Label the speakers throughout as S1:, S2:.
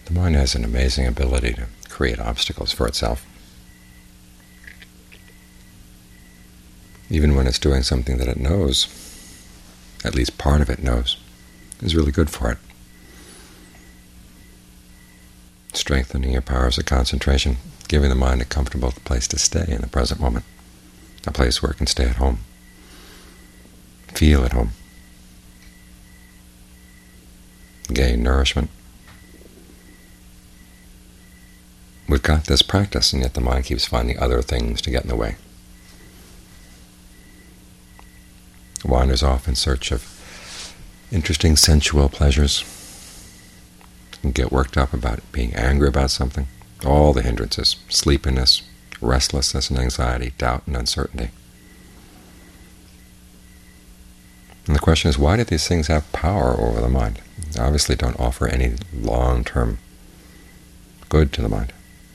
S1: The mind has an amazing ability to create obstacles for itself. Even when it's doing something that it knows, at least part of it knows, is really good for it. Strengthening your powers of concentration, giving the mind a comfortable place to stay in the present moment, a place where it can stay at home, feel at home, gain nourishment. We've got this practice, and yet the mind keeps finding other things to get in the way. It wanders off in search of interesting sensual pleasures, and get worked up about it, being angry about something, all the hindrances, sleepiness, restlessness and anxiety, doubt and uncertainty. And the question is, why do these things have power over the mind? They obviously don't offer any long-term good to the mind.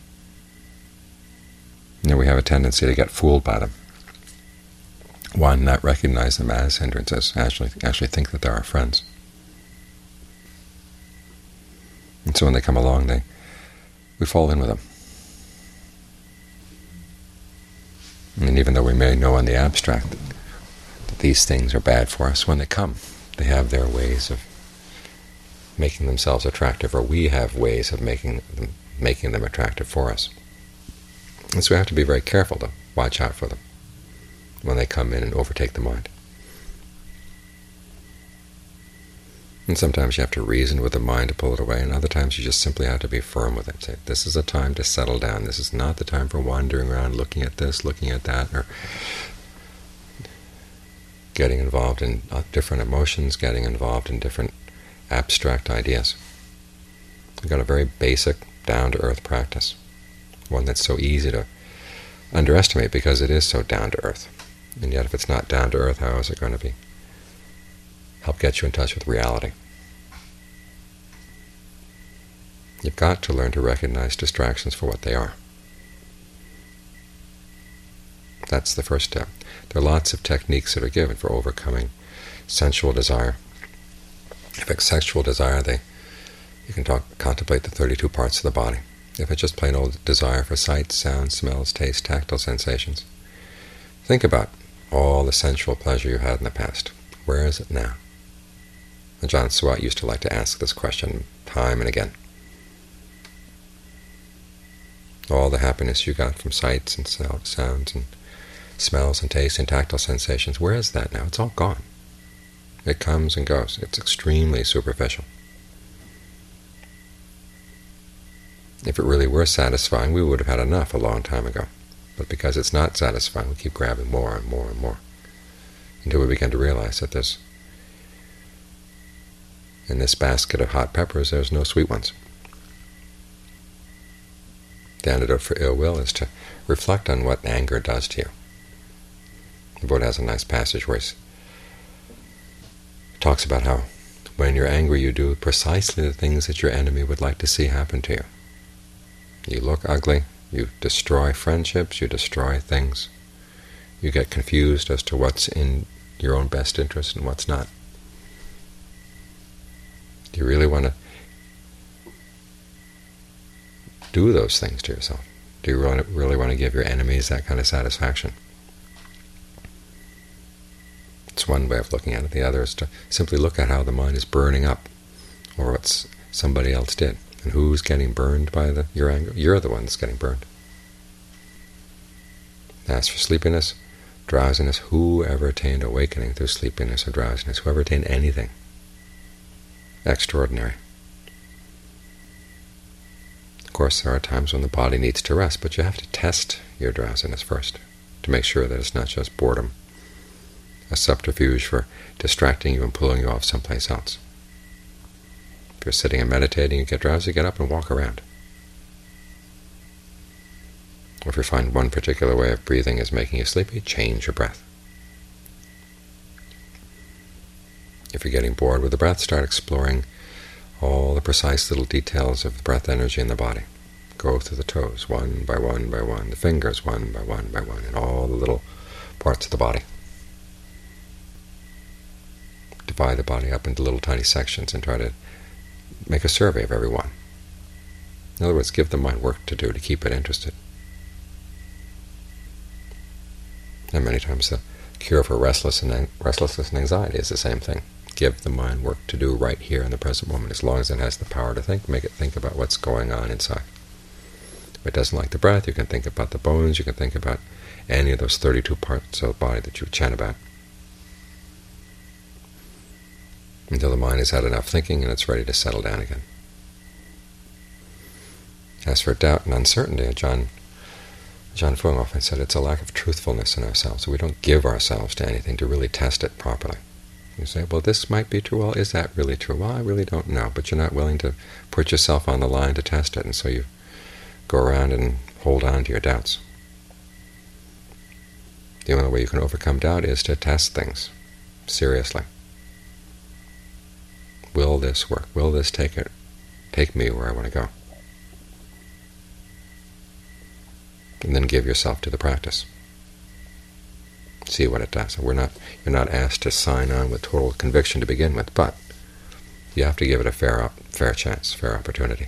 S1: We have a tendency to get fooled by them. One, not recognize them as hindrances, actually think that they're our friends. And so when they come along, we fall in with them. And even though we may know in the abstract that these things are bad for us, when they come, they have their ways of making themselves attractive, or we have ways of making them attractive for us. And so we have to be very careful to watch out for them when they come in and overtake the mind. And sometimes you have to reason with the mind to pull it away, and other times you just simply have to be firm with it. Say, this is a time to settle down. This is not the time for wandering around looking at this, looking at that, or getting involved in different emotions, getting involved in different abstract ideas. We've got a very basic, down-to-earth practice, one that's so easy to underestimate because it is so down-to-earth. And yet if it's not down-to-earth, how is it going to help get you in touch with reality? You've got to learn to recognize distractions for what they are. That's the first step. There are lots of techniques that are given for overcoming sensual desire. If it's sexual desire, you can contemplate the 32 parts of the body. If it's just plain old desire for sight, sound, smells, taste, tactile sensations, think about all the sensual pleasure you had in the past. Where is it now? And John Swat used to like to ask this question time and again. All the happiness you got from sights and sounds and smells and tastes and tactile sensations, where is that now? It's all gone. It comes and goes. It's extremely superficial. If it really were satisfying, we would have had enough a long time ago. But because it's not satisfying, we keep grabbing more and more and more, until we begin to realize that in this basket of hot peppers, there's no sweet ones. The antidote for ill will is to reflect on what anger does to you. The Buddha has a nice passage where he talks about how when you're angry, you do precisely the things that your enemy would like to see happen to you. You look ugly, you destroy friendships, you destroy things. You get confused as to what's in your own best interest and what's not. Do you really want to do those things to yourself? Do you really want to give your enemies that kind of satisfaction? It's one way of looking at it. The other is to simply look at how the mind is burning up, or what somebody else did. And who's getting burned by your anger? You're the one that's getting burned. As for sleepiness, drowsiness, who ever attained awakening through sleepiness or drowsiness? Whoever attained anything extraordinary? Of course, there are times when the body needs to rest, but you have to test your drowsiness first to make sure that it's not just boredom, a subterfuge for distracting you and pulling you off someplace else. If you're sitting and meditating, you get drowsy, get up and walk around. Or if you find one particular way of breathing is making you sleepy, change your breath. If you're getting bored with the breath, start exploring all the precise little details of the breath energy in the body. Go through the toes, one by one by one, the fingers one by one by one, and all the little parts of the body. Divide the body up into little tiny sections and try to make a survey of every one. In other words, give the mind work to do to keep it interested. And many times the cure for restlessness and anxiety is the same thing. Give the mind work to do right here in the present moment. As long as it has the power to think, make it think about what's going on inside. If it doesn't like the breath, you can think about the bones, you can think about any of those 32 parts of the body that you chant about, until the mind has had enough thinking and it's ready to settle down again. As for doubt and uncertainty, John Fung often said it's a lack of truthfulness in ourselves. We don't give ourselves to anything to really test it properly. You say, well, this might be true. Well, is that really true? Well, I really don't know. But you're not willing to put yourself on the line to test it, and so you go around and hold on to your doubts. The only way you can overcome doubt is to test things seriously. Will this work? Will this take me where I want to go? And then give yourself to the practice. See what it does. You're not asked to sign on with total conviction to begin with, but you have to give it a fair chance, fair opportunity.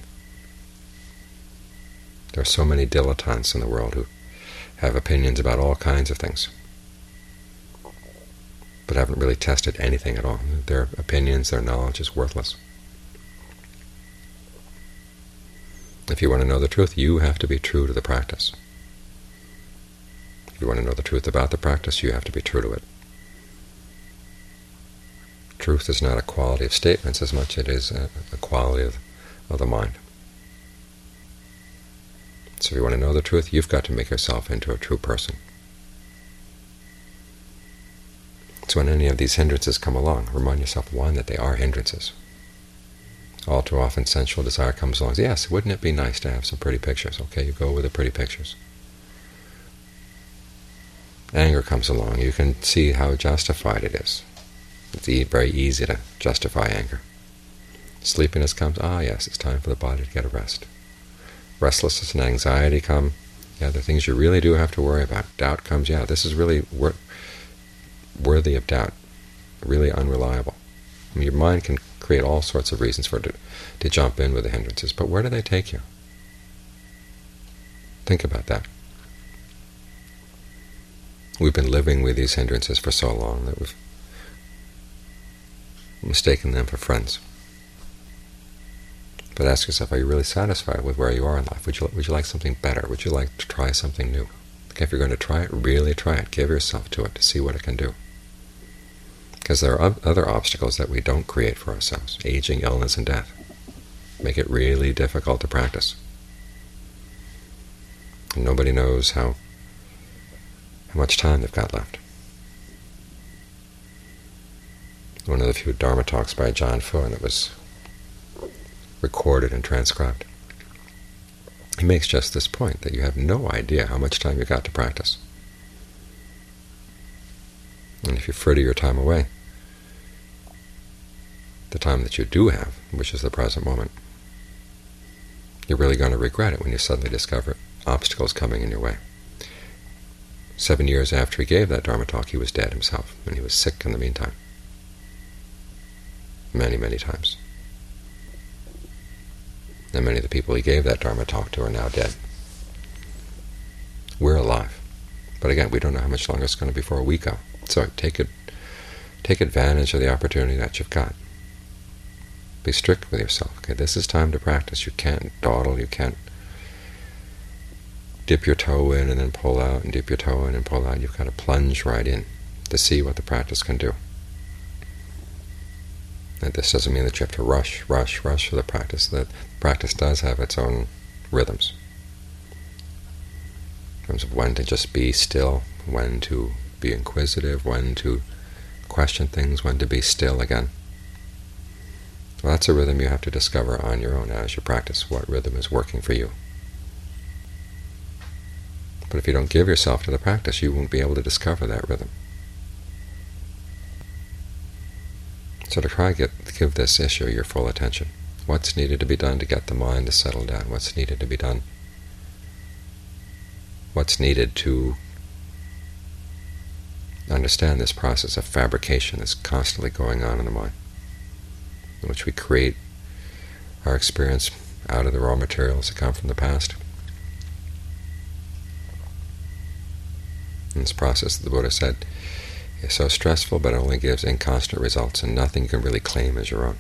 S1: There are so many dilettantes in the world who have opinions about all kinds of things, but haven't really tested anything at all. Their opinions, their knowledge is worthless. If you want to know the truth, you have to be true to the practice. If you want to know the truth about the practice, you have to be true to it. Truth is not a quality of statements as much as it is a quality of the mind. So if you want to know the truth, you've got to make yourself into a true person. So when any of these hindrances come along, remind yourself, one, that they are hindrances. All too often sensual desire comes along. Yes, wouldn't it be nice to have some pretty pictures? Okay, you go with the pretty pictures. Anger comes along. You can see how justified it is. It's very easy to justify anger. Sleepiness comes. Yes, it's time for the body to get a rest. Restlessness and anxiety come. Yeah, the things you really do have to worry about. Doubt comes. Yeah, this is really worthy of doubt, really unreliable. I mean, your mind can create all sorts of reasons for it to jump in with the hindrances, but where do they take you? Think about that. We've been living with these hindrances for so long that we've mistaken them for friends. But ask yourself, are you really satisfied with where you are in life? Would you like something better? Would you like to try something new? Okay, if you're going to try it, really try it. Give yourself to it to see what it can do. Because there are other obstacles that we don't create for ourselves. Aging, illness, and death make it really difficult to practice. And nobody knows how much time they've got left. One of the few Dharma talks by John Fung that was recorded and transcribed, he makes just this point, that you have no idea how much time you've got to practice. And if you fritter your time away, the time that you do have, which is the present moment, you're really going to regret it when you suddenly discover obstacles coming in your way. 7 years after he gave that Dharma talk, he was dead himself, and he was sick in the meantime. Many, many times. And many of the people he gave that Dharma talk to are now dead. We're alive. But again, we don't know how much longer it's going to be before we go. So take advantage of the opportunity that you've got. Be strict with yourself. Okay, this is time to practice. You can't dawdle, you can't dip your toe in and then pull out, and dip your toe in and pull out. You've got to plunge right in to see what the practice can do. And this doesn't mean that you have to rush for the practice. The practice does have its own rhythms. In terms of when to just be still, when to be inquisitive, when to question things, when to be still again. Well, that's a rhythm you have to discover on your own as you practice, what rhythm is working for you. But if you don't give yourself to the practice, you won't be able to discover that rhythm. So to try to give this issue your full attention. What's needed to be done to get the mind to settle down? What's needed to be done? What's needed to understand this process of fabrication that's constantly going on in the mind, in which we create our experience out of the raw materials that come from the past. And this process, the Buddha said, is so stressful, but it only gives inconstant results, and nothing you can really claim as your own.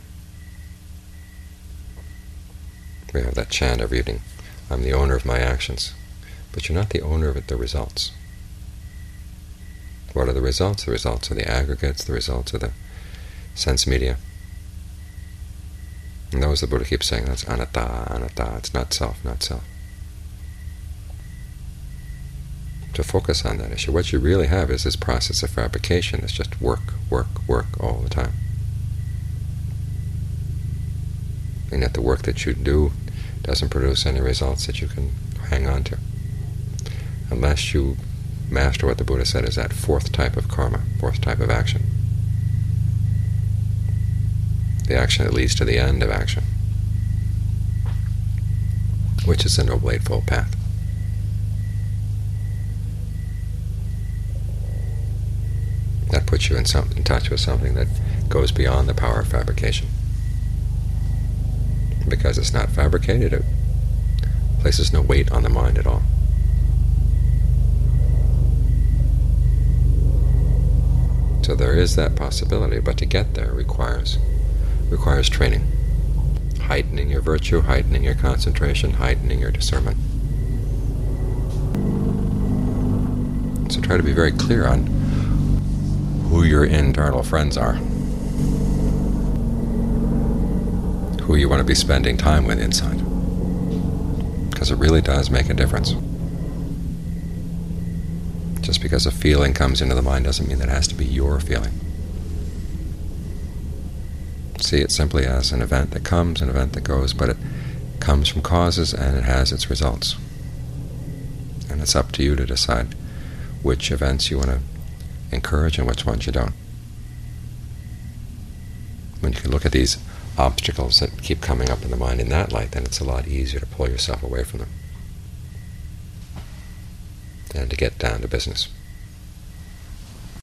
S1: We have that chant every evening, I'm the owner of my actions. But you're not the owner of the results. What are the results? The results are the aggregates, the results are the sense media. And those the Buddha keeps saying, that's anatta, anatta, it's not self, not self. To focus on that issue, what you really have is this process of fabrication. It's just work, work, work all the time. And yet the work that you do doesn't produce any results that you can hang on to, unless you master what the Buddha said is that fourth type of karma, fourth type of action. The action that leads to the end of action, which is the Noble Eightfold Path. That puts you in touch with something that goes beyond the power of fabrication. Because it's not fabricated, it places no weight on the mind at all. So there is that possibility, but to get there requires training, heightening your virtue, heightening your concentration, heightening your discernment. So try to be very clear on who your internal friends are, who you want to be spending time with inside, because it really does make a difference. Just because a feeling comes into the mind doesn't mean that it has to be your feeling. See it simply as an event that comes, an event that goes, but it comes from causes and it has its results. And it's up to you to decide which events you want to encourage and which ones you don't. When you can look at these obstacles that keep coming up in the mind in that light, then it's a lot easier to pull yourself away from them and to get down to business.